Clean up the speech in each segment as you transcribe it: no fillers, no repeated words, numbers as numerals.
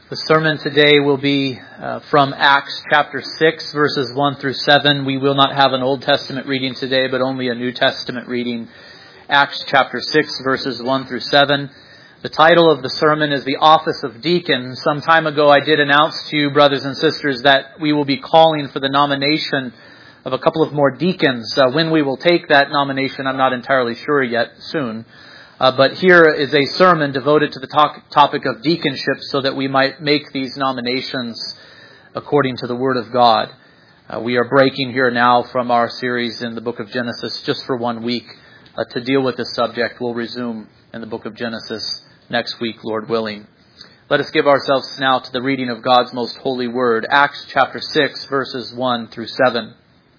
The sermon today will be from Acts chapter 6, verses 1 through 7. We will not have an Old Testament reading today, but only a New Testament reading. Acts chapter 6, verses 1 through 7. The title of the sermon is The Office of Deacon. Some time ago I did announce to you, brothers and sisters, that we will be calling for the nomination of a couple of more deacons. When we will take that nomination, I'm not entirely sure yet, soon. But here is a sermon devoted to the topic of deaconship so that we might make these nominations according to the Word of God. We are breaking here now from our series in the book of Genesis just for 1 week to deal with this subject. We'll resume in the book of Genesis next week, Lord willing. Let us give ourselves now to the reading of God's most holy Word. Acts chapter 6, verses 1 through 7.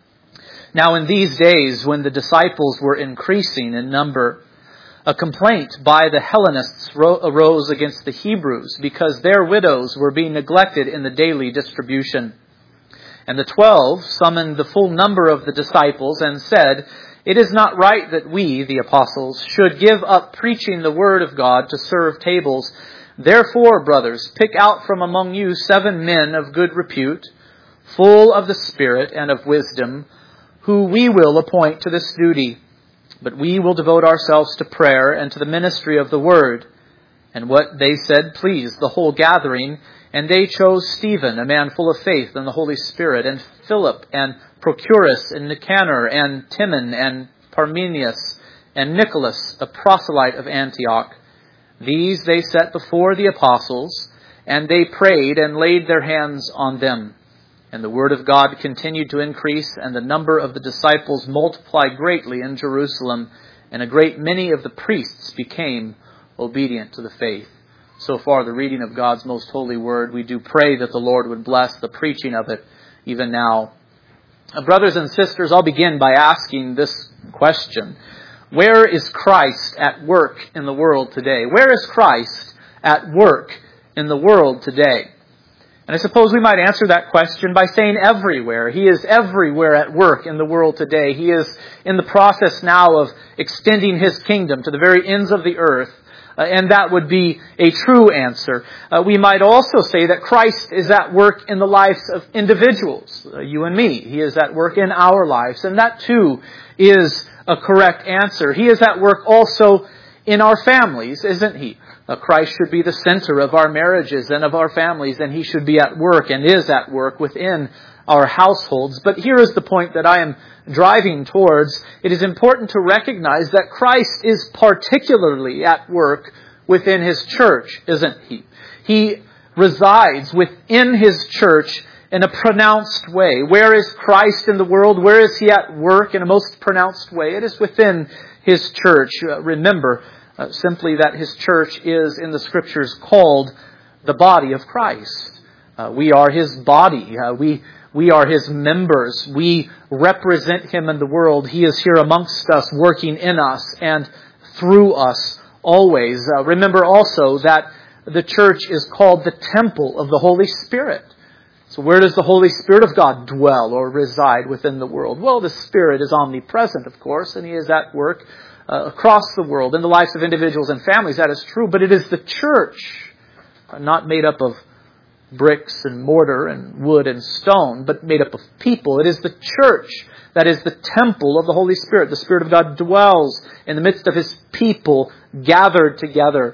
Now in these days, when the disciples were increasing in number, a complaint by the Hellenists arose against the Hebrews because their widows were being neglected in the daily distribution. And the 12 summoned the full number of the disciples and said, "It is not right that we, the apostles, should give up preaching the word of God to serve tables. Therefore, brothers, pick out from among you 7 men of good repute, full of the Spirit and of wisdom, who we will appoint to this duty. But we will devote ourselves to prayer and to the ministry of the word." And what they said pleased the whole gathering, and they chose Stephen, a man full of faith and the Holy Spirit, and Philip, and Prochorus, and Nicanor, and Timon, and Parmenius, and Nicholas, a proselyte of Antioch. These they set before the apostles, and they prayed and laid their hands on them. And the word of God continued to increase, and the number of the disciples multiplied greatly in Jerusalem, and a great many of the priests became obedient to the faith. So far, the reading of God's most holy word. We do pray that the Lord would bless the preaching of it even now. Brothers and sisters, I'll begin by asking this question. Where is Christ at work in the world today? Where is Christ at work in the world today? And I suppose we might answer that question by saying everywhere. He is everywhere at work in the world today. He is in the process now of extending His kingdom to the very ends of the earth. And that would be a true answer. We might also say that Christ is at work in the lives of individuals, you and me. He is at work in our lives. And that too is a correct answer. He is at work also in our families, isn't He? Christ should be the center of our marriages and of our families, and He should be at work and is at work within our households. But here is the point that I am driving towards. It is important to recognize that Christ is particularly at work within His church, isn't He? He resides within His church in a pronounced way. Where is Christ in the world? Where is He at work in a most pronounced way? It is within His church. Remember, simply that His church is, in the Scriptures, called the body of Christ. We are His body. We are His members. We represent Him in the world. He is here amongst us, working in us and through us always. Remember also that the church is called the temple of the Holy Spirit. So where does the Holy Spirit of God dwell or reside within the world? Well, the Spirit is omnipresent, of course, and He is at work across the world, in the lives of individuals and families. That is true, but it is the church, not made up of bricks and mortar and wood and stone, but made up of people. It is the church that is the temple of the Holy Spirit. The Spirit of God dwells in the midst of His people gathered together.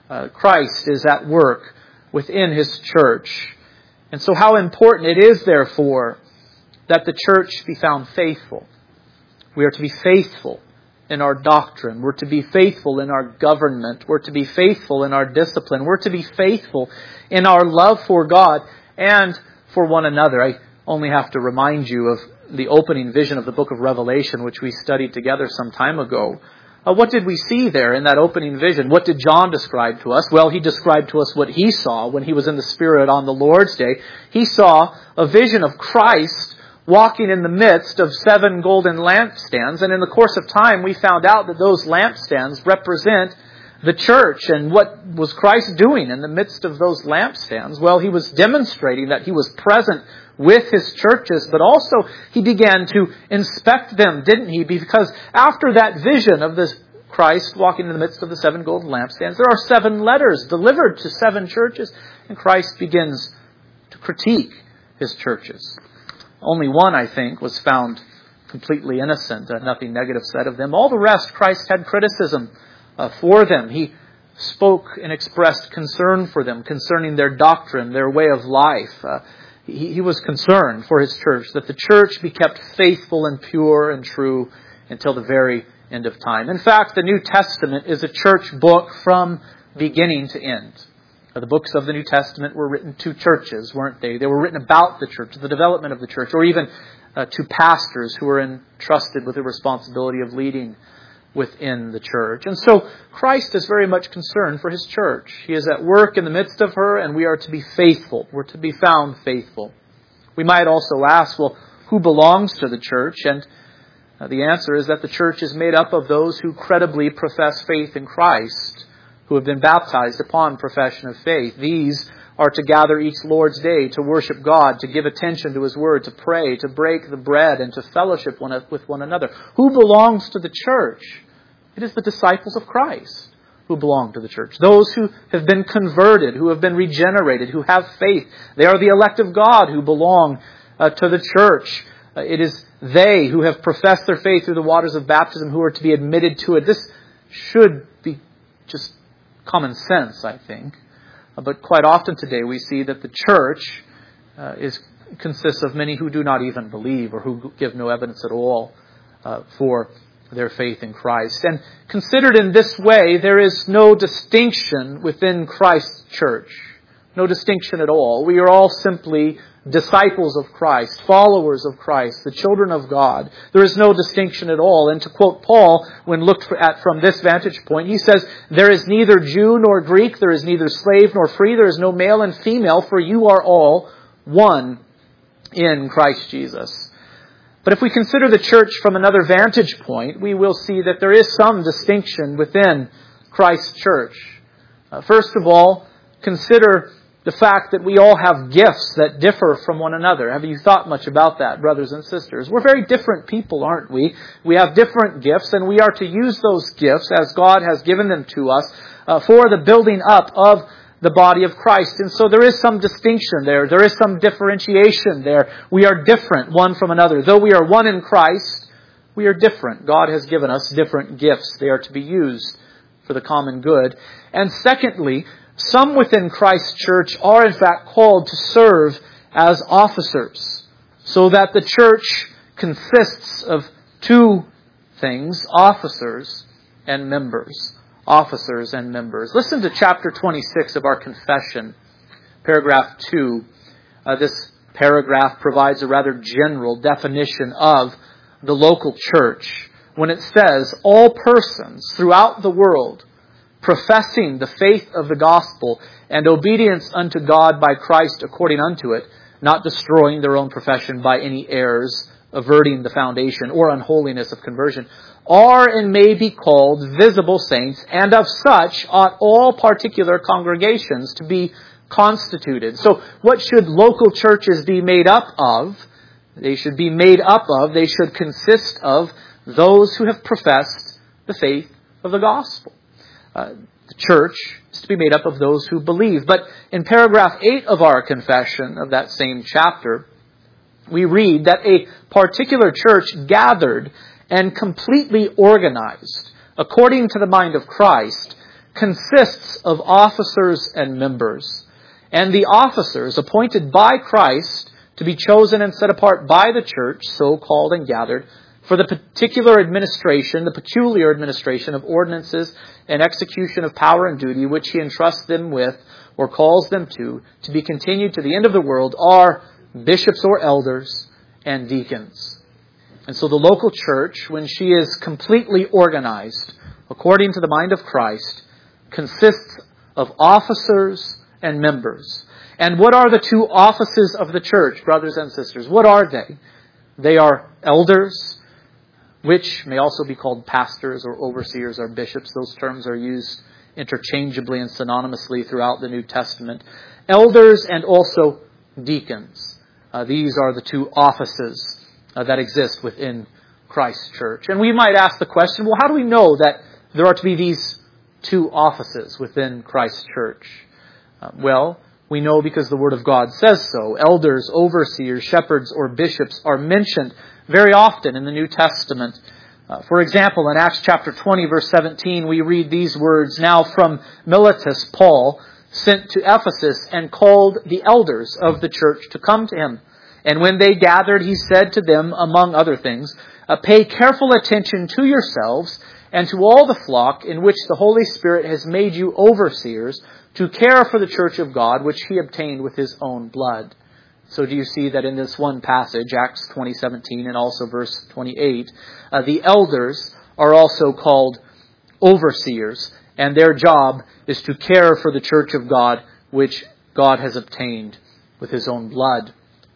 Christ is at work within His church. And so how important it is, therefore, that the church be found faithful. We are to be faithful in our doctrine. We're to be faithful in our government. We're to be faithful in our discipline. We're to be faithful in our love for God and for one another. I only have to remind you of the opening vision of the book of Revelation, which we studied together some time ago. What did we see there in that opening vision? What did John describe to us? Well, he described to us what he saw when he was in the Spirit on the Lord's Day. He saw a vision of Christ walking in the midst of 7 golden lampstands. And in the course of time, we found out that those lampstands represent the church. And what was Christ doing in the midst of those lampstands? Well, He was demonstrating that He was present with His churches, but also He began to inspect them, didn't He? Because after that vision of this Christ walking in the midst of the 7 golden lampstands. There are 7 letters delivered to 7 churches, and Christ begins to critique his churches. Only one, I think, was found completely innocent, nothing negative said of them. All the rest, Christ had criticism for them. He spoke and expressed concern for them concerning their doctrine, their way of life. He was concerned for his church, that the church be kept faithful and pure and true until the very end of time. In fact, the New Testament is a church book from beginning to end. The books of the New Testament were written to churches, weren't they? They were written about the church, the development of the church, or even to pastors who were entrusted with the responsibility of leading within the church. And so Christ is very much concerned for his church. He is at work in the midst of her, and we are to be faithful. We're to be found faithful. We might also ask, well, who belongs to the church? And the answer is that the church is made up of those who credibly profess faith in Christ, who have been baptized upon profession of faith. These are to gather each Lord's Day, to worship God, to give attention to his word, to pray, to break the bread, and to fellowship with one another. Who belongs to the church? It is the disciples of Christ who belong to the church. Those who have been converted, who have been regenerated, who have faith. They are the elect of God who belong to the church. It is they who have professed their faith through the waters of baptism who are to be admitted to it. This should be just common sense, I think. But quite often today we see that the church consists of many who do not even believe or who give no evidence at all for their faith in Christ. And considered in this way, there is no distinction within Christ's church. No distinction at all. We are all simply disciples of Christ, followers of Christ, the children of God. There is no distinction at all. And to quote Paul, when looked at from this vantage point, he says, "There is neither Jew nor Greek, there is neither slave nor free, there is no male and female, for you are all one in Christ Jesus." But if we consider the church from another vantage point, we will see that there is some distinction within Christ's church. First of all, consider the fact that we all have gifts that differ from one another. Have you thought much about that, brothers and sisters? We're very different people, aren't we? We have different gifts, and we are to use those gifts as God has given them to us for the building up of the body of Christ. And so there is some distinction there. There is some differentiation there. We are different one from another. Though we are one in Christ, we are different. God has given us different gifts. They are to be used for the common good. And secondly, some within Christ's church are in fact called to serve as officers, so that the church consists of 2 things, officers and members. Officers and members. Listen to chapter 26 of our confession, paragraph 2. This paragraph provides a rather general definition of the local church when it says, "All persons throughout the world professing the faith of the gospel and obedience unto God by Christ according unto it, not destroying their own profession by any errors, averting the foundation or unholiness of conversion, are and may be called visible saints, and of such ought all particular congregations to be constituted." So what should local churches be made up of? They should consist of those who have professed the faith of the gospel. The church is to be made up of those who believe. But in paragraph 8 of our confession of that same chapter, we read that a particular church gathered and completely organized according to the mind of Christ consists of officers and members. And the officers appointed by Christ to be chosen and set apart by the church, so called and gathered, for the peculiar administration of ordinances and execution of power and duty, which he entrusts them with or calls them to be continued to the end of the world, are bishops or elders and deacons. And so the local church, when she is completely organized according to the mind of Christ, consists of officers and members. And what are the 2 offices of the church, brothers and sisters? What are they? They are elders, which may also be called pastors or overseers or bishops. Those terms are used interchangeably and synonymously throughout the New Testament. Elders and also deacons. These are the 2 offices that exist within Christ's church. And we might ask the question, well, how do we know that there are to be these two offices within Christ's church? Well, we know because the Word of God says so. Elders, overseers, shepherds, or bishops are mentioned very often in the New Testament. For example, in Acts chapter 20, verse 17, we read these words, "Now from Miletus, Paul sent to Ephesus and called the elders of the church to come to him. And when they gathered, he said to them, among other things, pay careful attention to yourselves and to all the flock in which the Holy Spirit has made you overseers to care for the church of God, which he obtained with his own blood." So do you see that in this one passage, Acts 20:17 and also verse 28, the elders are also called overseers, and their job is to care for the church of God, which God has obtained with his own blood.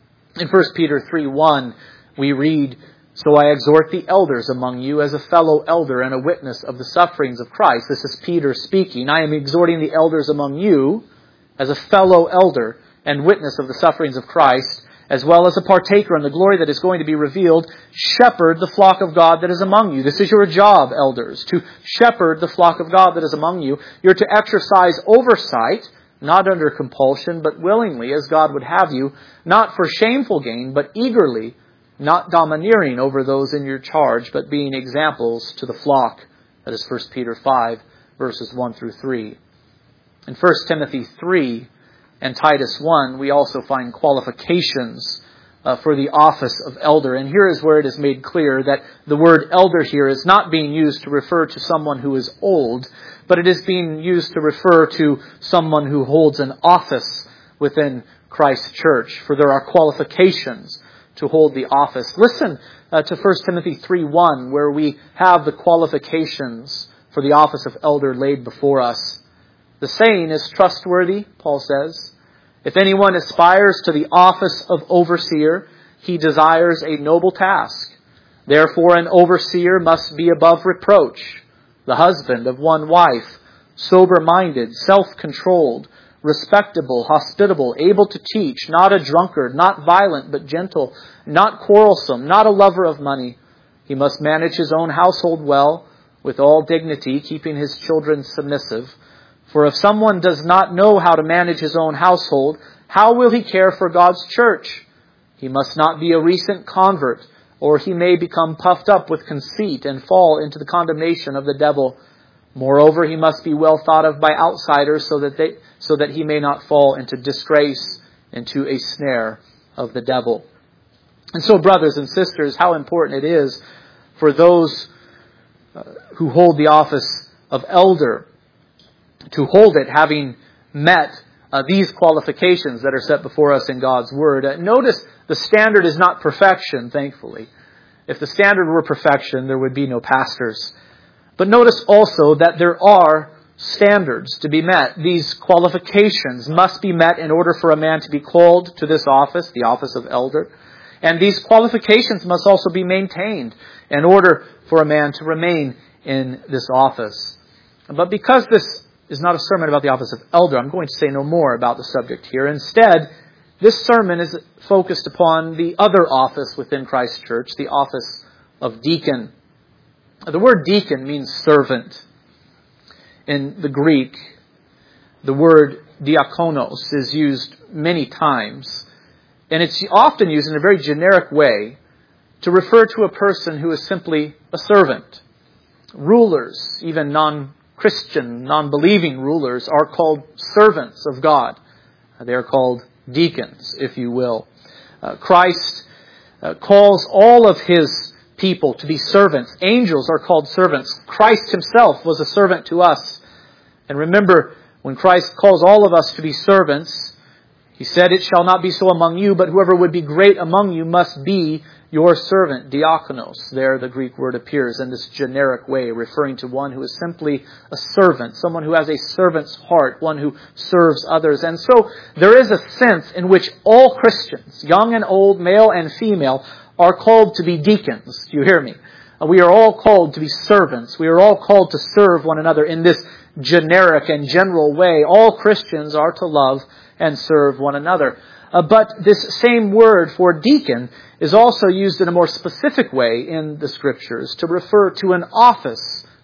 In 1 Peter 3:1, we read, "So I exhort the elders among you as a fellow elder and a witness of the sufferings of Christ." This is Peter speaking. "I am exhorting the elders among you as a fellow elder and witness of the sufferings of Christ, as well as a partaker in the glory that is going to be revealed. Shepherd the flock of God that is among you." This is your job, elders, to shepherd the flock of God that is among you. You're to exercise oversight, not under compulsion, but willingly, as God would have you, not for shameful gain, but eagerly, not domineering over those in your charge, but being examples to the flock. That is 1 Peter 5, verses 1 through 3. In 1 Timothy 3 and Titus 1, we also find qualifications for the office of elder. And here is where it is made clear that the word elder here is not being used to refer to someone who is old, but it is being used to refer to someone who holds an office within Christ's church. For there are qualifications to hold the office. Listen to 1 Timothy 3:1, where we have the qualifications for the office of elder laid before us. "The saying is trustworthy," Paul says. "If anyone aspires to the office of overseer, he desires a noble task. Therefore an overseer must be above reproach, the husband of one wife, sober-minded, self-controlled, respectable, hospitable, able to teach, not a drunkard, not violent, but gentle, not quarrelsome, not a lover of money. He must manage his own household well, with all dignity, keeping his children submissive. For if someone does not know how to manage his own household, how will he care for God's church? He must not be a recent convert, or he may become puffed up with conceit and fall into the condemnation of the devil. Moreover, he must be well thought of by outsiders so that he may not fall into disgrace, into a snare of the devil." And so, brothers and sisters, how important it is for those who hold the office of elder to hold it having met these qualifications that are set before us in God's Word. Notice the standard is not perfection, thankfully. If the standard were perfection, there would be no pastors. But notice also that there are standards to be met. These qualifications must be met in order for a man to be called to this office, the office of elder. And these qualifications must also be maintained in order for a man to remain in this office. But because this is not a sermon about the office of elder, I'm going to say no more about the subject here. Instead, this sermon is focused upon the other office within Christ's church, the office of deacon. The word deacon means servant. In the Greek, the word diakonos is used many times, and it's often used in a very generic way to refer to a person who is simply a servant. Rulers, even non-Christian, non-believing rulers, are called servants of God. They are called deacons, if you will. Christ calls all of His people to be servants. Angels are called servants. Christ Himself was a servant to us. And remember, when Christ calls all of us to be servants, He said, "It shall not be so among you, but whoever would be great among you must be your servant," diakonos. There the Greek word appears in this generic way, referring to one who is simply a servant, someone who has a servant's heart, one who serves others. And so there is a sense in which all Christians, young and old, male and female, are called to be deacons. Do you hear me? We are all called to be servants. We are all called to serve one another in this generic and general way. All Christians are to love and serve one another. But this same word for deacon is also used in a more specific way in the Scriptures to refer to an office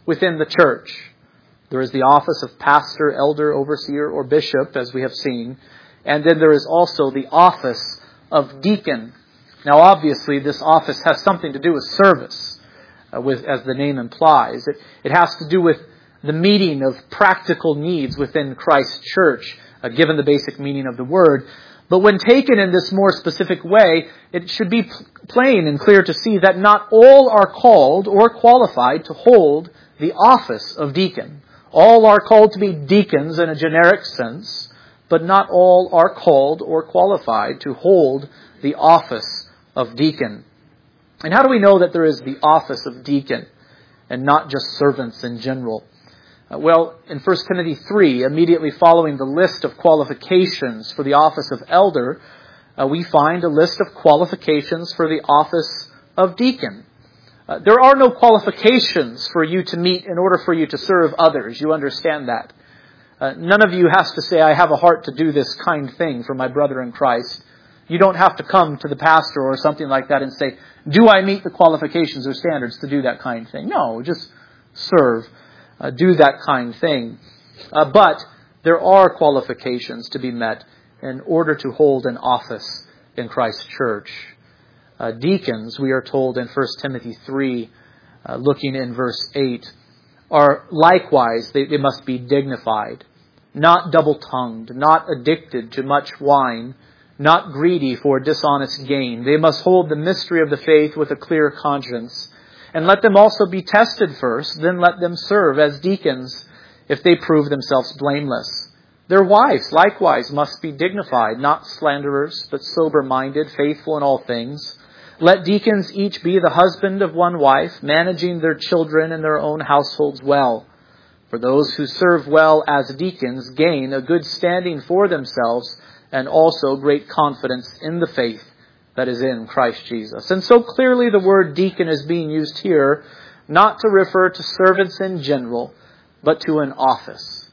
within the church. There is the office of pastor, elder, overseer, or bishop, as we have seen. And then there is also the office of deacon. Now, obviously, this office has something to do with service, as the name implies. It has to do with the meeting of practical needs within Christ's church, given the basic meaning of the word. But when taken in this more specific way, it should be plain and clear to see that not all are called or qualified to hold the office of deacon. All are called to be deacons in a generic sense, but not all are called or qualified to hold the office of deacon. And how do we know that there is the office of deacon and not just servants in general? Well, in 1 Timothy 3, immediately following the list of qualifications for the office of elder, we find a list of qualifications for the office of deacon. There are no qualifications for you to meet in order for you to serve others. You understand that. None of you has to say, I have a heart to do this kind thing for my brother in Christ. You don't have to come to the pastor or something like that and say, do I meet the qualifications or standards to do that kind of thing? No, just serve. Do that kind thing. But there are qualifications to be met in order to hold an office in Christ's church. Deacons, we are told in 1 Timothy 3, looking in verse 8, are likewise, they must be dignified, not double-tongued, not addicted to much wine, not greedy for dishonest gain. They must hold the mystery of the faith with a clear conscience. And let them also be tested first, then let them serve as deacons if they prove themselves blameless. Their wives likewise must be dignified, not slanderers, but sober-minded, faithful in all things. Let deacons each be the husband of one wife, managing their children and their own households well. For those who serve well as deacons gain a good standing for themselves and also great confidence in the faith that is in Christ Jesus. And so clearly the word deacon is being used here not to refer to servants in general, but to an office.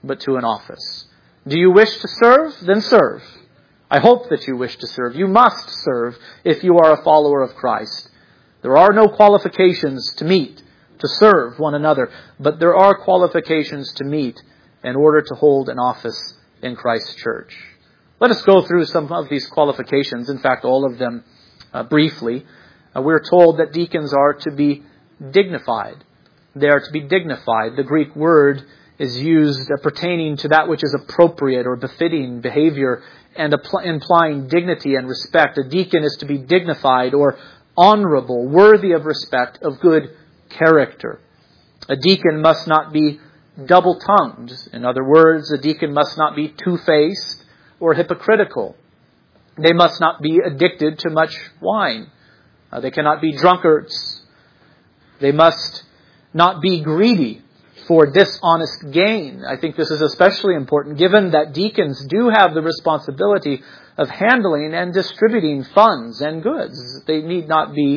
Do you wish to serve? Then serve. I hope that you wish to serve. You must serve if you are a follower of Christ. There are no qualifications to meet to serve one another, but there are qualifications to meet in order to hold an office in Christ's church. Let us go through some of these qualifications, in fact, all of them briefly. We're told that deacons are to be dignified. They are to be dignified. The Greek word is used pertaining to that which is appropriate or befitting behavior and implying dignity and respect. A deacon is to be dignified or honorable, worthy of respect, of good character. A deacon must not be double-tongued. In other words, a deacon must not be two-faced or hypocritical. They must not be addicted to much wine. They cannot be drunkards. They must not be greedy for dishonest gain. I think this is especially important given that deacons do have the responsibility of handling and distributing funds and goods. They need not be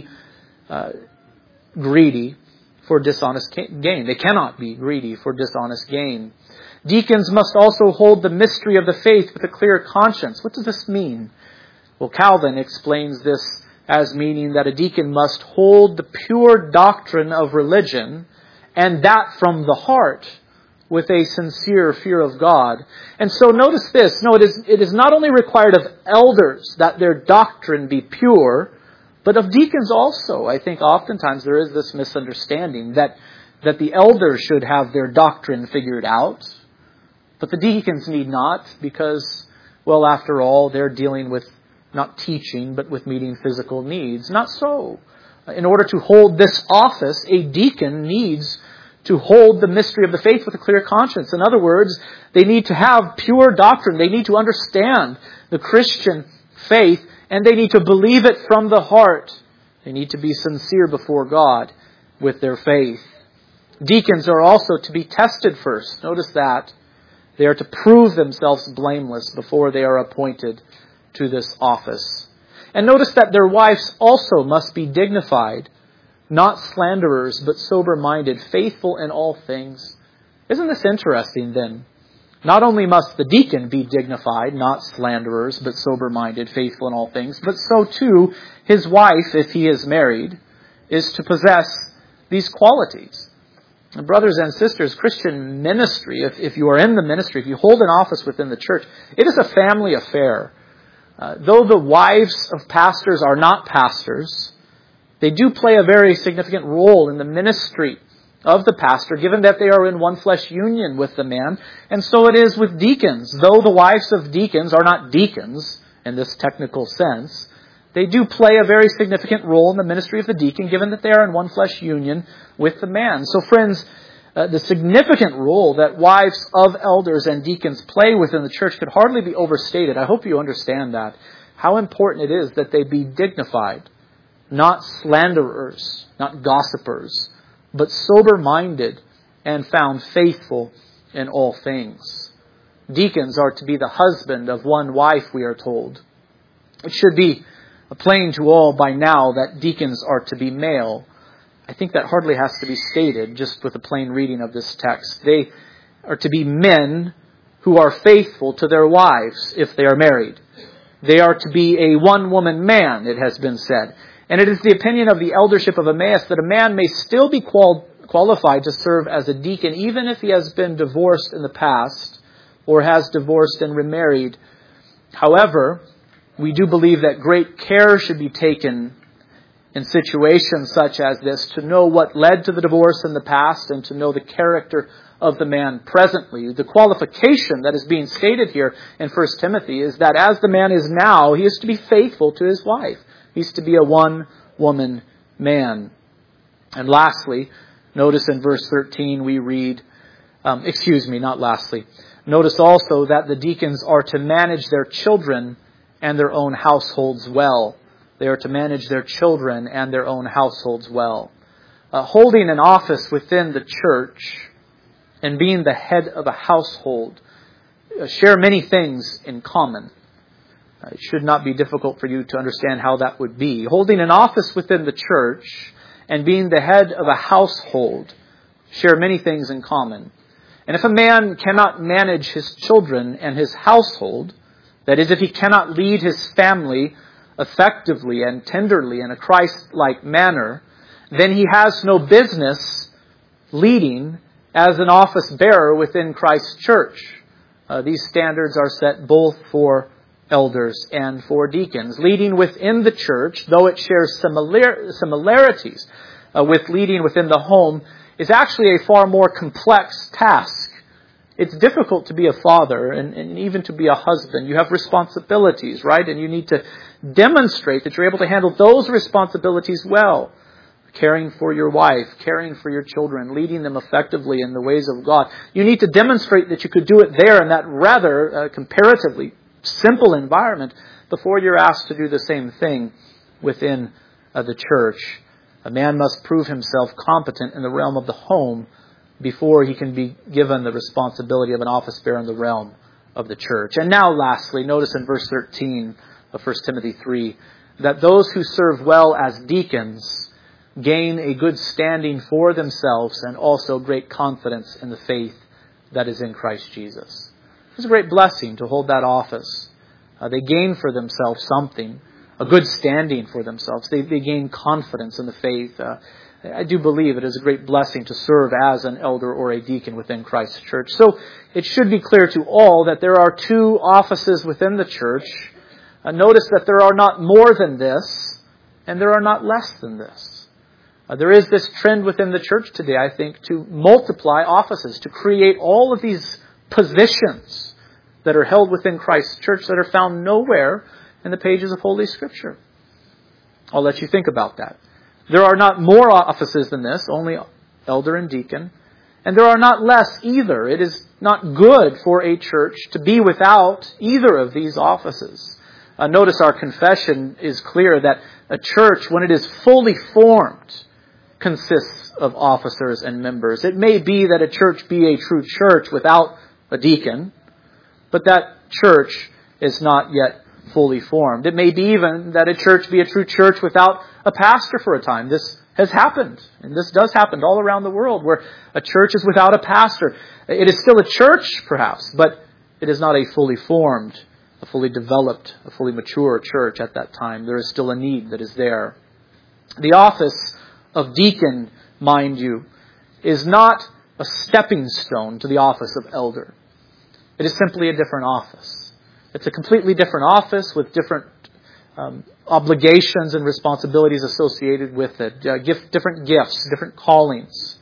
greedy for dishonest gain. They cannot be greedy for dishonest gain. Deacons must also hold the mystery of the faith with a clear conscience. What does this mean? Well, Calvin explains this as meaning that a deacon must hold the pure doctrine of religion, and that from the heart, with a sincere fear of God. And so notice this. No, it is not only required of elders that their doctrine be pure, but of deacons also. I think oftentimes there is this misunderstanding that the elders should have their doctrine figured out, but the deacons need not, because, well, after all, they're dealing with not teaching, but with meeting physical needs. Not so. In order to hold this office, a deacon needs to hold the mystery of the faith with a clear conscience. In other words, they need to have pure doctrine. They need to understand the Christian faith, and they need to believe it from the heart. They need to be sincere before God with their faith. Deacons are also to be tested first. Notice that. They are to prove themselves blameless before they are appointed to this office. And notice that their wives also must be dignified, not slanderers, but sober-minded, faithful in all things. Isn't this interesting then? Not only must the deacon be dignified, not slanderers, but sober-minded, faithful in all things, but so too his wife, if he is married, is to possess these qualities. Brothers and sisters, Christian ministry, if you are in the ministry, if you hold an office within the church, it is a family affair. Though the wives of pastors are not pastors, they do play a very significant role in the ministry of the pastor, given that they are in one flesh union with the man. And so it is with deacons. Though the wives of deacons are not deacons in this technical sense, they do play a very significant role in the ministry of the deacon, given that they are in one flesh union with the man. So friends, the significant role that wives of elders and deacons play within the church could hardly be overstated. I hope you understand that. How important it is that they be dignified, not slanderers, not gossipers, but sober-minded and found faithful in all things. Deacons are to be the husband of one wife, we are told. It should be plain to all by now that deacons are to be male. I think that hardly has to be stated just with a plain reading of this text. They are to be men who are faithful to their wives if they are married. They are to be a one-woman man, it has been said. And it is the opinion of the eldership of Emmaus that a man may still be qualified to serve as a deacon, even if he has been divorced in the past or has divorced and remarried. However, we do believe that great care should be taken in situations such as this to know what led to the divorce in the past and to know the character of the man presently. The qualification that is being stated here in 1 Timothy is that as the man is now, he is to be faithful to his wife. He's to be a one-woman man. And lastly, notice in verse 13 we read, notice also that the deacons are to manage their children and their own households well. They are to manage their children and their own households well. Holding an office within the church and being the head of a household share many things in common. It should not be difficult for you to understand how that would be. Holding an office within the church and being the head of a household share many things in common. And if a man cannot manage his children and his household, that is, if he cannot lead his family effectively and tenderly in a Christ-like manner, then he has no business leading as an office bearer within Christ's church. These standards are set both for elders and for deacons. Leading within the church, though it shares similarities with leading within the home, is actually a far more complex task. It's difficult to be a father and even to be a husband. You have responsibilities, right? And you need to demonstrate that you're able to handle those responsibilities well. Caring for your wife, caring for your children, leading them effectively in the ways of God. You need to demonstrate that you could do it there in that rather comparatively simple environment before you're asked to do the same thing within the church. A man must prove himself competent in the realm of the home before he can be given the responsibility of an office bearer in the realm of the church. And now lastly, notice in verse 13 of 1 Timothy 3, that those who serve well as deacons gain a good standing for themselves and also great confidence in the faith that is in Christ Jesus. It's a great blessing to hold that office. They gain for themselves something, a good standing for themselves. They gain confidence in the faith. I do believe it is a great blessing to serve as an elder or a deacon within Christ's church. So it should be clear to all that there are two offices within the church. Notice that there are not more than this, and there are not less than this. There is this trend within the church today, I think, to multiply offices, to create all of these positions that are held within Christ's church that are found nowhere in the pages of Holy Scripture. I'll let you think about that. There are not more offices than this, only elder and deacon. And there are not less either. It is not good for a church to be without either of these offices. Notice our confession is clear that a church, when it is fully formed, consists of officers and members. It may be that a church be a true church without a deacon, but that church is not yet fully formed. It may be even that a church be a true church without a pastor for a time. This has happened, and this does happen all around the world, where a church is without a pastor. It is still a church, perhaps, but it is not a fully formed, a fully developed, a fully mature church at that time. There is still a need that is there. The office of deacon, mind you, is not a stepping stone to the office of elder. It is simply a different office. It's a completely different office with different obligations and responsibilities associated with it. Different gifts, different callings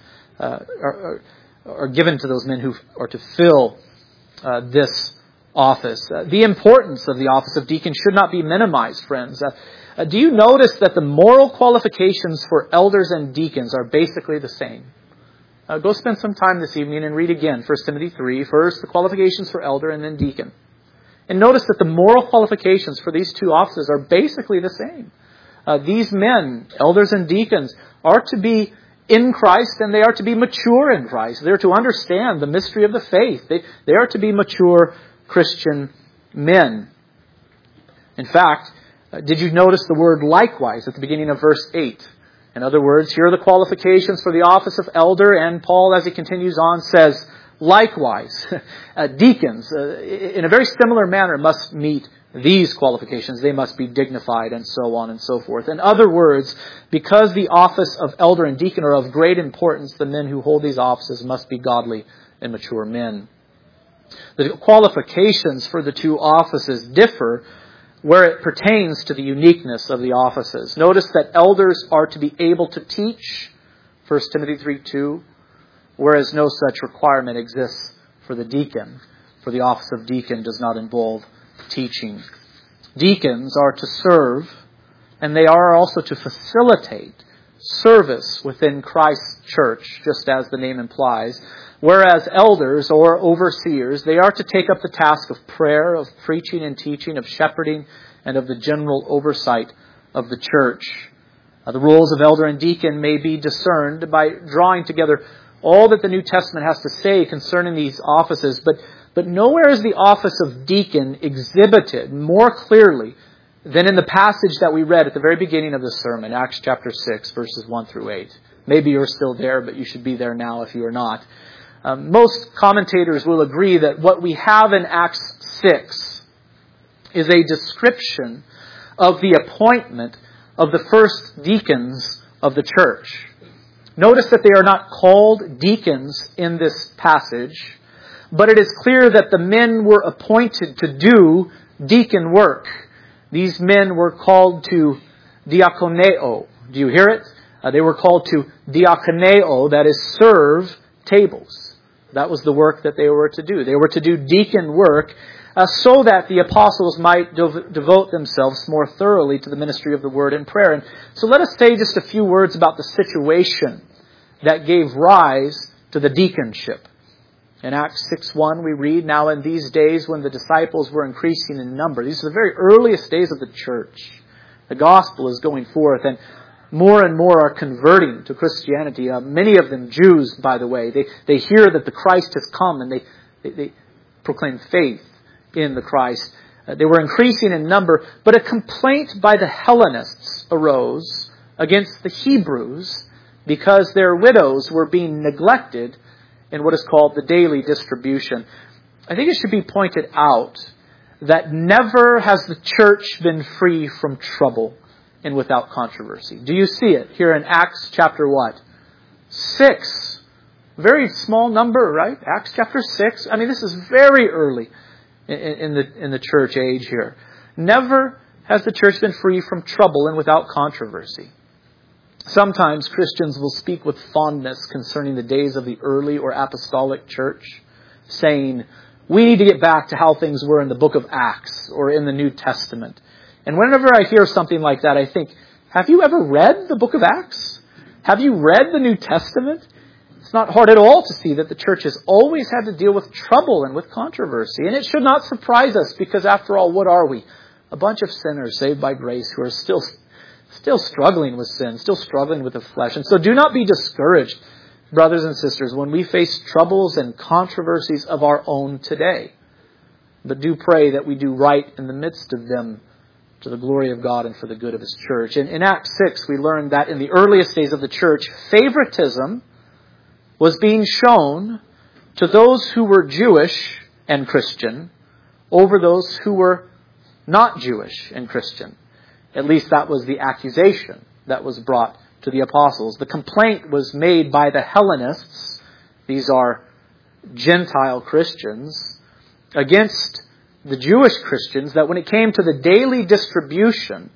are given to those men who are to fill this office. The importance of the office of deacon should not be minimized, friends. Do you notice that the moral qualifications for elders and deacons are basically the same? Go spend some time this evening and read again 1 Timothy 3. First, the qualifications for elder and then deacon. And notice that the moral qualifications for these two offices are basically the same. These men, elders and deacons, are to be in Christ and they are to be mature in Christ. They're to understand the mystery of the faith. They are to be mature Christian men. In fact, did you notice the word likewise at the beginning of verse 8? In other words, here are the qualifications for the office of elder, and Paul, as he continues on, says, likewise, deacons, in a very similar manner, must meet these qualifications. They must be dignified, and so on and so forth. In other words, because the office of elder and deacon are of great importance, the men who hold these offices must be godly and mature men. The qualifications for the two offices differ where it pertains to the uniqueness of the offices. Notice that elders are to be able to teach, 1 Timothy 3:2, whereas no such requirement exists for the deacon, for the office of deacon does not involve teaching. Deacons are to serve, and they are also to facilitate service within Christ's church, just as the name implies. Whereas elders or overseers, they are to take up the task of prayer, of preaching and teaching, of shepherding, and of the general oversight of the church. The roles of elder and deacon may be discerned by drawing together all that the New Testament has to say concerning these offices, but nowhere is the office of deacon exhibited more clearly than in the passage that we read at the very beginning of the sermon, Acts chapter 6, verses 1 through 8. Maybe you're still there, but you should be there now if you are not. Most commentators will agree that what we have in Acts 6 is a description of the appointment of the first deacons of the church. Notice that they are not called deacons in this passage, but it is clear that the men were appointed to do deacon work. These men were called to diakoneo. Do you hear it? They were called to diakoneo, that is, serve tables. That was the work that they were to do. They were to do deacon work so that the apostles might devote themselves more thoroughly to the ministry of the word and prayer. And so let us say just a few words about the situation that gave rise to the deaconship. In Acts 6:1 we read, "Now in these days when the disciples were increasing in number," these are the very earliest days of the church. The gospel is going forth, and more are converting to Christianity. Many of them Jews, by the way. They hear that the Christ has come, and they proclaim faith in the Christ. They were increasing in number, but a complaint by the Hellenists arose against the Hebrews because their widows were being neglected in what is called the daily distribution. I think it should be pointed out that never has the church been free from trouble and without controversy. Do you see it here in Acts chapter what? 6. Very small number, right? Acts chapter 6. I mean, this is very early in the church age here. Never has the church been free from trouble and without controversy. Sometimes Christians will speak with fondness concerning the days of the early or apostolic church, saying, we need to get back to how things were in the book of Acts or in the New Testament. And whenever I hear something like that, I think, have you ever read the book of Acts? Have you read the New Testament? It's not hard at all to see that the church has always had to deal with trouble and with controversy. And it should not surprise us because, after all, what are we? A bunch of sinners saved by grace who are still struggling with sin, still struggling with the flesh. And so do not be discouraged, brothers and sisters, when we face troubles and controversies of our own today. But do pray that we do right in the midst of them, to the glory of God and for the good of His church. In Acts 6, we learned that in the earliest days of the church, favoritism was being shown to those who were Jewish and Christian over those who were not Jewish and Christian. At least that was the accusation that was brought to the apostles. The complaint was made by the Hellenists, these are Gentile Christians, against the Jewish Christians, that when it came to the daily distribution,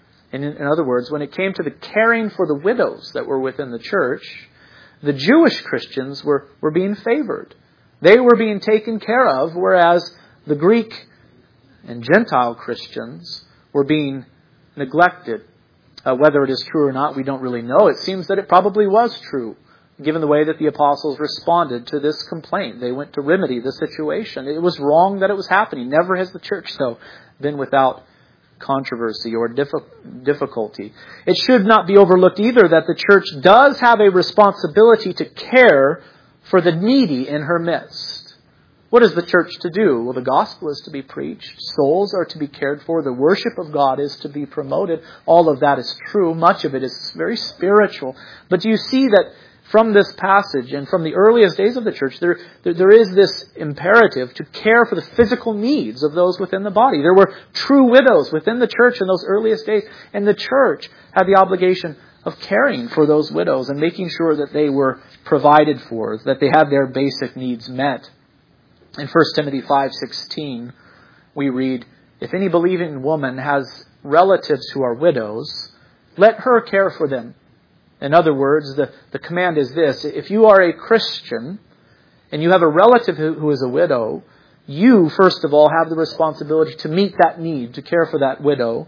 in other words, when it came to the caring for the widows that were within the church, the Jewish Christians were being favored. They were being taken care of, whereas the Greek and Gentile Christians were being neglected. Whether it is true or not, we don't really know. It seems that it probably was true, given the way that the apostles responded to this complaint. They went to remedy the situation. It was wrong that it was happening. Never has the church, though, been without controversy or difficulty. It should not be overlooked either that the church does have a responsibility to care for the needy in her midst. What is the church to do? Well, the gospel is to be preached. Souls are to be cared for. The worship of God is to be promoted. All of that is true. Much of it is very spiritual. But do you see that from this passage and from the earliest days of the church, there is this imperative to care for the physical needs of those within the body. There were true widows within the church in those earliest days, and the church had the obligation of caring for those widows and making sure that they were provided for, that they had their basic needs met. In 1 Timothy 5:16, we read, "If any believing woman has relatives who are widows, let her care for them." In other words, the command is this: if you are a Christian and you have a relative who is a widow, you, first of all, have the responsibility to meet that need, to care for that widow.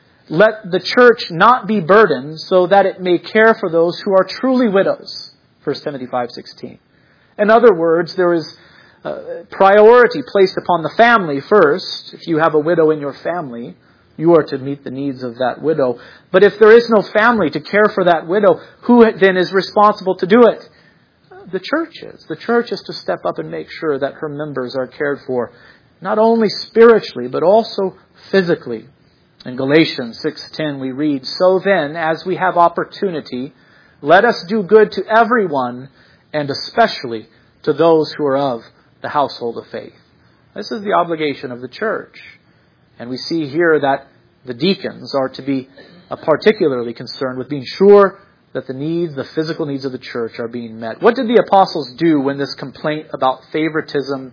Let the church not be burdened so that it may care for those who are truly widows. 1 Timothy 5:16. In other words, there is priority placed upon the family first. If you have a widow in your family, you are to meet the needs of that widow. But if there is no family to care for that widow, who then is responsible to do it? The church is. The church is to step up and make sure that her members are cared for, not only spiritually, but also physically. In Galatians 6:10 we read, "So then, as we have opportunity, let us do good to everyone, and especially to those who are of the household of faith." This is the obligation of the church. And we see here that the deacons are to be particularly concerned with being sure that the physical needs of the church are being met. What did the apostles do when this complaint about favoritism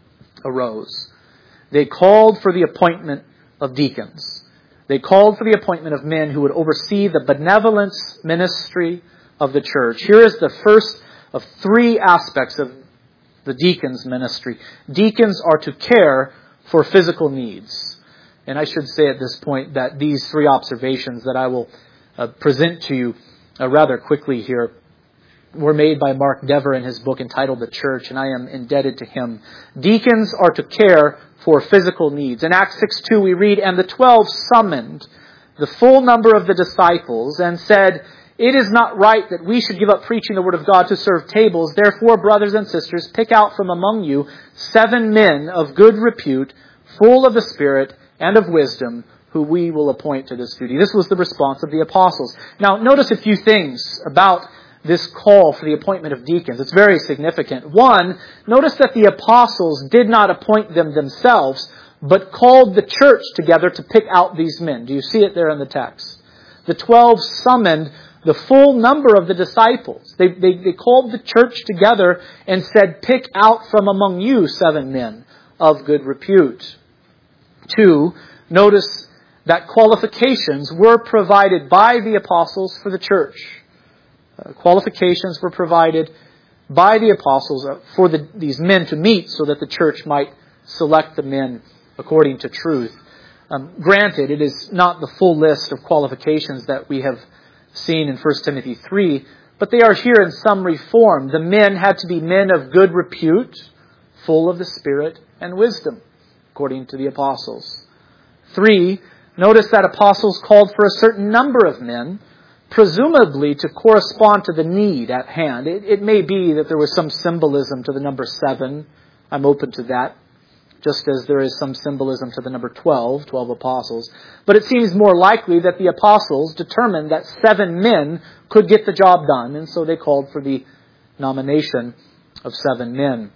arose? They called for the appointment of deacons. They called for the appointment of men who would oversee the benevolence ministry of the church. Here is the first of three aspects of the deacon's ministry. Deacons are to care for physical needs. And I should say at this point that these three observations that I will present to you rather quickly here were made by Mark Dever in his book entitled The Church, and I am indebted to him. Deacons are to care for physical needs. In Acts 6:2 we read, "And the 12 summoned the full number of the disciples and said, 'It is not right that we should give up preaching the word of God to serve tables. Therefore, brothers and sisters, pick out from among you 7 men of good repute, full of the Spirit and of wisdom, who we will appoint to this duty.'" This was the response of the apostles. Now, notice a few things about this call for the appointment of deacons. It's very significant. One, notice that the apostles did not appoint them themselves, but called the church together to pick out these men. Do you see it there in the text? The 12 summoned the full number of the disciples. They called the church together and said, "Pick out from among you 7 men of good repute." 2, notice that qualifications were provided by the apostles for the church. Qualifications were provided by the apostles for these men to meet so that the church might select the men according to truth. Granted, it is not the full list of qualifications that we have seen in 1 Timothy 3, but they are here in summary form. The men had to be men of good repute, full of the Spirit and wisdom, according to the apostles. 3, notice that apostles called for a certain number of men, presumably to correspond to the need at hand. It may be that there was some symbolism to the number 7. I'm open to that. Just as there is some symbolism to the number 12 apostles. But it seems more likely that the apostles determined that 7 men could get the job done, and so they called for the nomination of 7 men.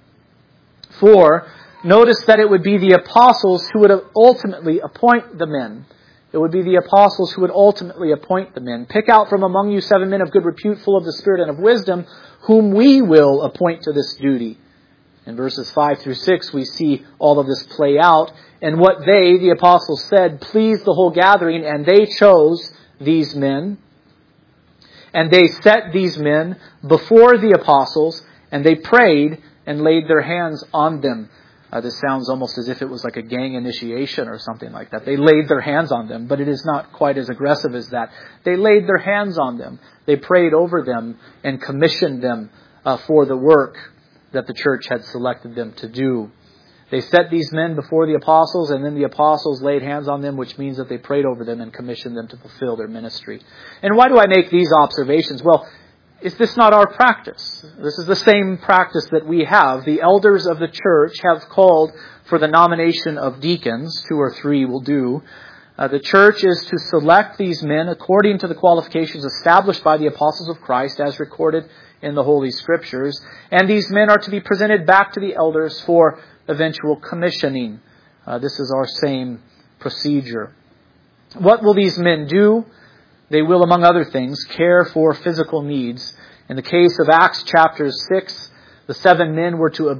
4, notice that it would be the apostles who would ultimately appoint the men. It would be the apostles who would ultimately appoint the men. Pick out from among you 7 men of good repute, full of the Spirit and of wisdom, whom we will appoint to this duty. In verses 5 through 6, we see all of this play out. And what they, the apostles, said pleased the whole gathering, and they chose these men. And they set these men before the apostles, and they prayed and laid their hands on them. This sounds almost as if it was like a gang initiation or something like that. They laid their hands on them, but it is not quite as aggressive as that. They laid their hands on them. They prayed over them and commissioned them for the work that the church had selected them to do. They set these men before the apostles, and then the apostles laid hands on them, which means that they prayed over them and commissioned them to fulfill their ministry. And why do I make these observations? Well, is this not our practice? This is the same practice that we have. The elders of the church have called for the nomination of deacons. 2 or 3 will do. The church is to select these men according to the qualifications established by the apostles of Christ as recorded in the Holy Scriptures. And these men are to be presented back to the elders for eventual commissioning. This is our same procedure. What will these men do? They will, among other things, care for physical needs. In the case of Acts chapter 6, the 7 men were to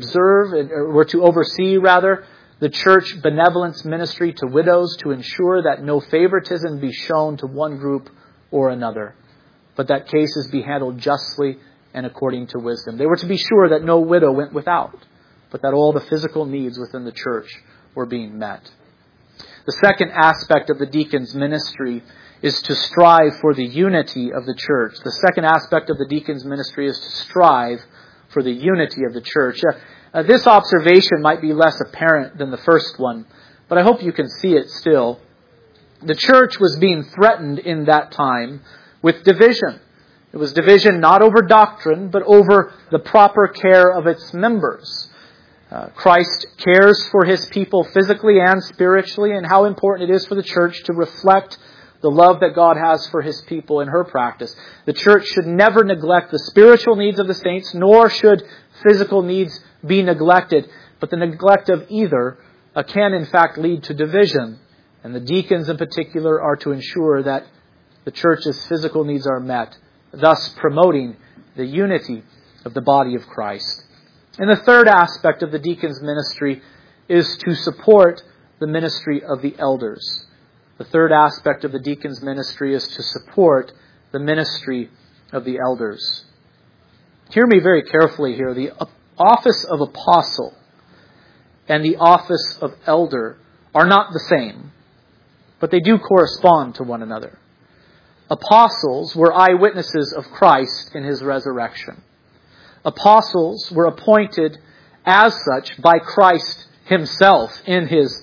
oversee the church benevolence ministry to widows, to ensure that no favoritism be shown to one group or another, but that cases be handled justly and according to wisdom. They were to be sure that no widow went without, but that all the physical needs within the church were being met. The second aspect of the deacon's ministry is to strive for the unity of the church. The second aspect of the deacon's ministry is to strive for the unity of the church. This observation might be less apparent than the first one, but I hope you can see it still. The church was being threatened in that time with division. It was division not over doctrine, but over the proper care of its members. Christ cares for His people physically and spiritually, and how important it is for the church to reflect the love that God has for His people in her practice. The church should never neglect the spiritual needs of the saints, nor should physical needs be neglected. But the neglect of either can in fact lead to division. And the deacons in particular are to ensure that the church's physical needs are met, thus promoting the unity of the body of Christ. And the third aspect of the deacon's ministry is to support the ministry of the elders. The third aspect of the deacon's ministry is to support the ministry of the elders. Hear me very carefully here. The office of apostle and the office of elder are not the same, but they do correspond to one another. Apostles were eyewitnesses of Christ in His resurrection. Apostles were appointed as such by Christ Himself in His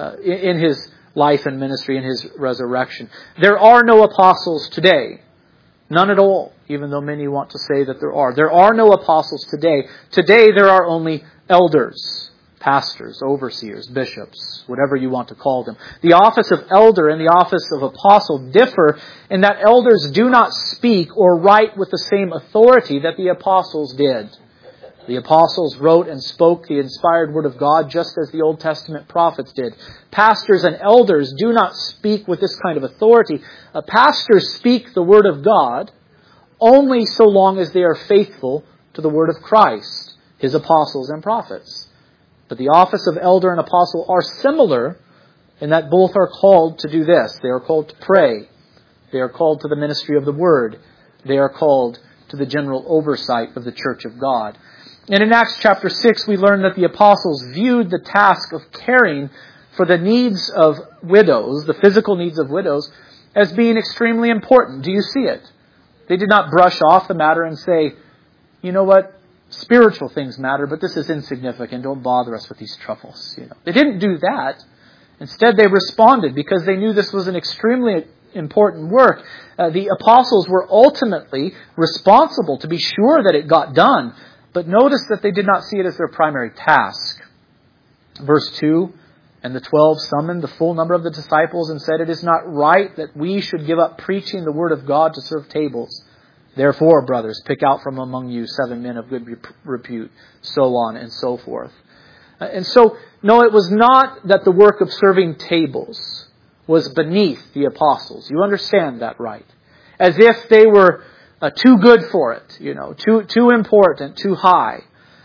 life and ministry, in His resurrection. There are no apostles today. None at all, even though many want to say that there are. There are no apostles today. Today there are only elders, pastors, overseers, bishops, whatever you want to call them. The office of elder and the office of apostle differ in that elders do not speak or write with the same authority that the apostles did. The apostles wrote and spoke the inspired word of God just as the Old Testament prophets did. Pastors and elders do not speak with this kind of authority. Pastors speak the word of God only so long as they are faithful to the word of Christ, His apostles and prophets. But the office of elder and apostle are similar in that both are called to do this. They are called to pray. They are called to the ministry of the word. They are called to the general oversight of the church of God. And in Acts chapter 6, we learn that the apostles viewed the task of caring for the needs of widows, the physical needs of widows, as being extremely important. Do you see it? They did not brush off the matter and say, you know what, spiritual things matter, but this is insignificant. Don't bother us with these troubles. They didn't do that. Instead, they responded because they knew this was an extremely important work. The apostles were ultimately responsible to be sure that it got done. But notice that they did not see it as their primary task. Verse 2, and the 12 summoned the full number of the disciples and said, "It is not right that we should give up preaching the word of God to serve tables. Therefore, brothers, pick out from among you 7 men of good repute," so on and so forth. And so, no, it was not that the work of serving tables was beneath the apostles. You understand that, right? As if they were too good for it, too important, too high.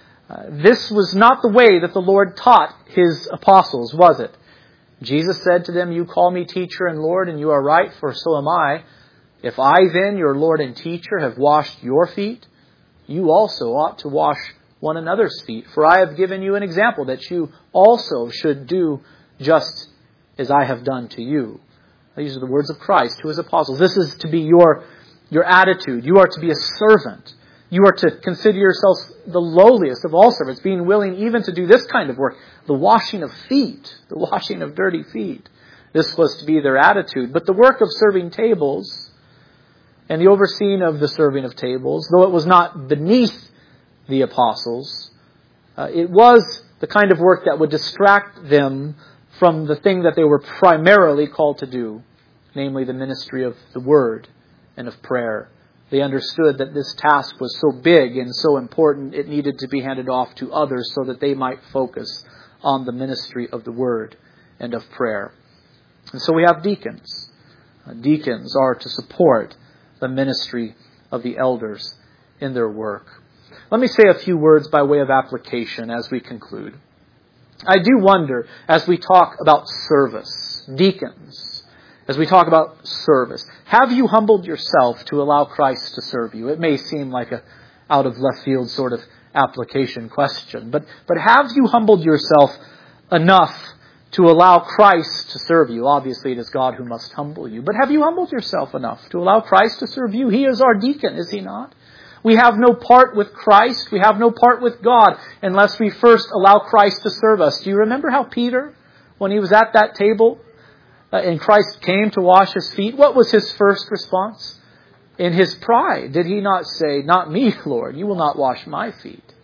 This was not the way that the Lord taught His apostles, was it? Jesus said to them, "You call me teacher and Lord, and you are right, for so am I. If I then, your Lord and teacher, have washed your feet, you also ought to wash one another's feet. For I have given you an example that you also should do just as I have done to you." These are the words of Christ to His apostles. This is to be your attitude. You are to be a servant. You are to consider yourselves the lowliest of all servants, being willing even to do this kind of work, the washing of feet, the washing of dirty feet. This was to be their attitude. But the work of serving tables and the overseeing of the serving of tables, though it was not beneath the apostles, it was the kind of work that would distract them from the thing that they were primarily called to do, namely the ministry of the Word and of prayer. They understood that this task was so big and so important, it needed to be handed off to others so that they might focus on the ministry of the Word and of prayer. And so we have deacons. Deacons are to support the ministry of the elders in their work. Let me say a few words by way of application as we conclude. I do wonder, as we talk about service, deacons, as we talk about service, have you humbled yourself to allow Christ to serve you? It may seem like a out of left field sort of application question, but have you humbled yourself enough to allow Christ to serve you? Obviously, it is God who must humble you, but have you humbled yourself enough to allow Christ to serve you? He is our deacon, is He not? We have no part with Christ. We have no part with God unless we first allow Christ to serve us. Do you remember how Peter, when he was at that table and Christ came to wash his feet, what was his first response? In his pride, did he not say, "Not me, Lord, you will not wash my feet"?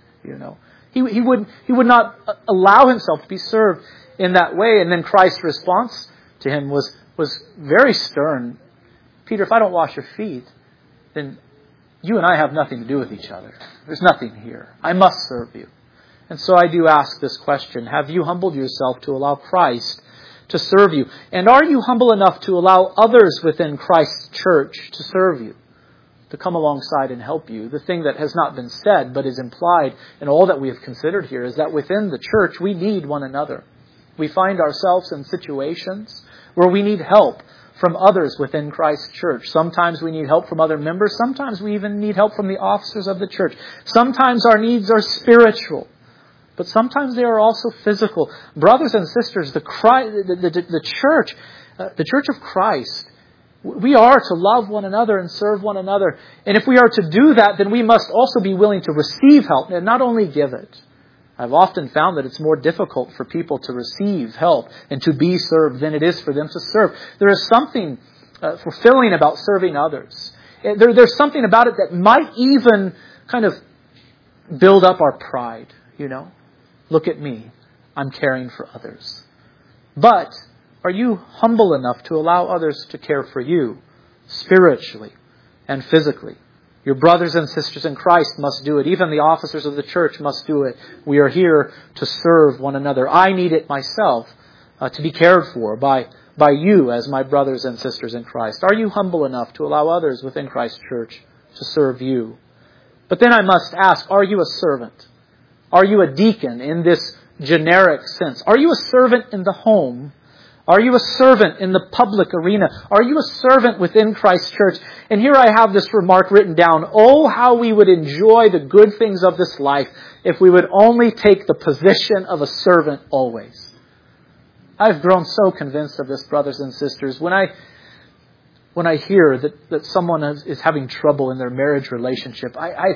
He would not allow himself to be served in that way. And then Christ's response to him was very stern. "Peter, if I don't wash your feet, then you and I have nothing to do with each other. There's nothing here. I must serve you." And so I do ask this question. Have you humbled yourself to allow Christ to serve you? And are you humble enough to allow others within Christ's church to serve you, to come alongside and help you? The thing that has not been said but is implied in all that we have considered here is that within the church we need one another. We find ourselves in situations where we need help from others within Christ's church. Sometimes we need help from other members. Sometimes we even need help from the officers of the church. Sometimes our needs are spiritual, but sometimes they are also physical. Brothers and sisters, the church of Christ, we are to love one another and serve one another. And if we are to do that, then we must also be willing to receive help and not only give it. I've often found that it's more difficult for people to receive help and to be served than it is for them to serve. There is something fulfilling about serving others. There's something about it that might even kind of build up our pride, Look at me. I'm caring for others. But are you humble enough to allow others to care for you spiritually and physically? Your brothers and sisters in Christ must do it. Even the officers of the church must do it. We are here to serve one another. I need it myself to be cared for by you as my brothers and sisters in Christ. Are you humble enough to allow others within Christ's church to serve you? But then I must ask, are you a servant? Are you a deacon in this generic sense? Are you a servant in the home? Are you a servant in the public arena? Are you a servant within Christ's church? And here I have this remark written down. Oh, how we would enjoy the good things of this life if we would only take the position of a servant always. I've grown so convinced of this, brothers and sisters. When I hear that someone is having trouble in their marriage relationship,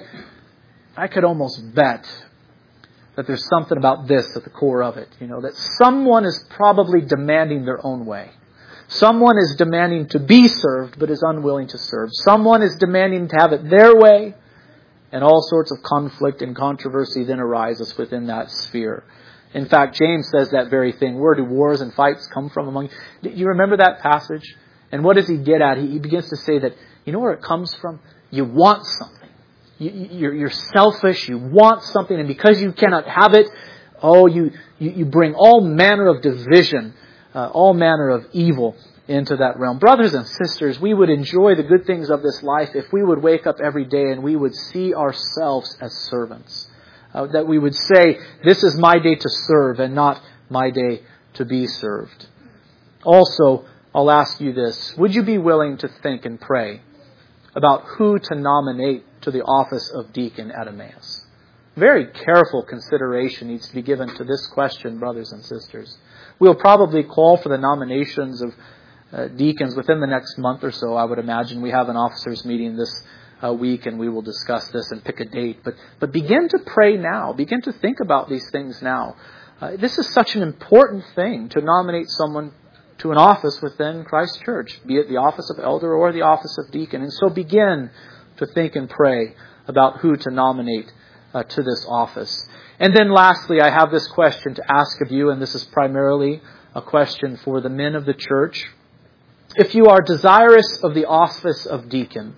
I could almost bet that there's something about this at the core of it, that someone is probably demanding their own way. Someone is demanding to be served, but is unwilling to serve. Someone is demanding to have it their way, and all sorts of conflict and controversy then arises within that sphere. In fact, James says that very thing. Where do wars and fights come from among you? Do you remember that passage? And what does he get at? He begins to say that, where it comes from? You want something. You're selfish, you want something, and because you cannot have it, you bring all manner of division, all manner of evil into that realm. Brothers and sisters, we would enjoy the good things of this life if we would wake up every day and we would see ourselves as servants. That we would say, this is my day to serve and not my day to be served. Also, I'll ask you this. Would you be willing to think and pray about who to nominate to the office of deacon at Emmaus? Very careful consideration needs to be given to this question, brothers and sisters. We'll probably call for the nominations of deacons within the next month or so, I would imagine. We have an officers meeting this week, and we will discuss this and pick a date. But begin to pray now. Begin to think about these things now. This is such an important thing to nominate someone to an office within Christ Church, be it the office of elder or the office of deacon. And so begin to think and pray about who to nominate to this office. And then lastly, I have this question to ask of you, and this is primarily a question for the men of the church. If you are desirous of the office of deacon,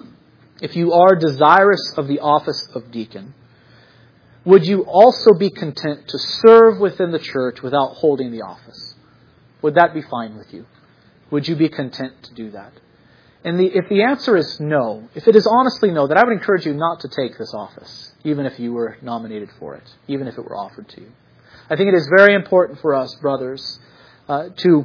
would you also be content to serve within the church without holding the office? Would that be fine with you? Would you be content to do that? And if the answer is no, if it is honestly no, then I would encourage you not to take this office, even if you were nominated for it, even if it were offered to you. I think it is very important for us, brothers, to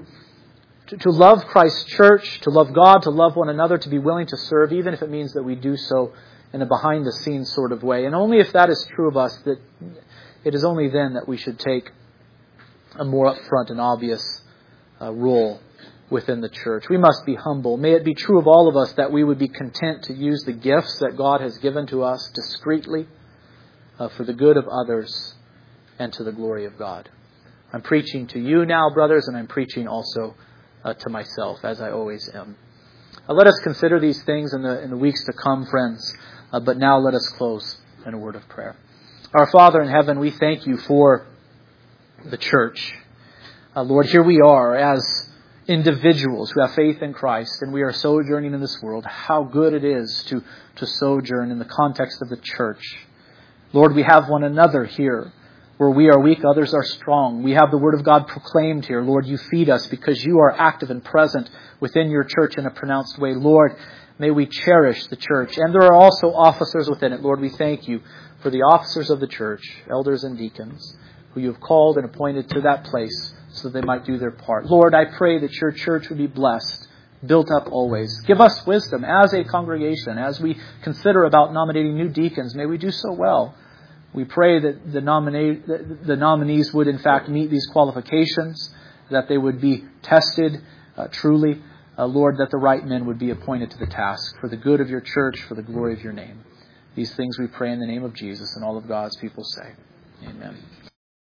love Christ's church, to love God, to love one another, to be willing to serve, even if it means that we do so in a behind-the-scenes sort of way. And only if that is true of us, that it is only then that we should take a more upfront and obvious role within the church. We must be humble. May it be true of all of us that we would be content to use the gifts that God has given to us discreetly for the good of others and to the glory of God. I'm preaching to you now, brothers, and I'm preaching also to myself, as I always am. Let us consider these things in the weeks to come, friends. But now let us close in a word of prayer. Our Father in heaven, we thank you for the church. Lord, here we are as individuals who have faith in Christ, and we are sojourning in this world. How good it is to sojourn in the context of the church. Lord, we have one another here. Where we are weak, others are strong. We have the Word of God proclaimed here. Lord, you feed us because you are active and present within your church in a pronounced way. Lord, may we cherish the church. And there are also officers within it. Lord, we thank you for the officers of the church, elders and deacons, who you have called and appointed to that place so that they might do their part. Lord, I pray that your church would be blessed, built up always. Give us wisdom as a congregation, as we consider about nominating new deacons. May we do so well. We pray that the nominees would in fact meet these qualifications, that they would be tested truly. Lord, that the right men would be appointed to the task for the good of your church, for the glory of your name. These things we pray in the name of Jesus, and all of God's people say, amen.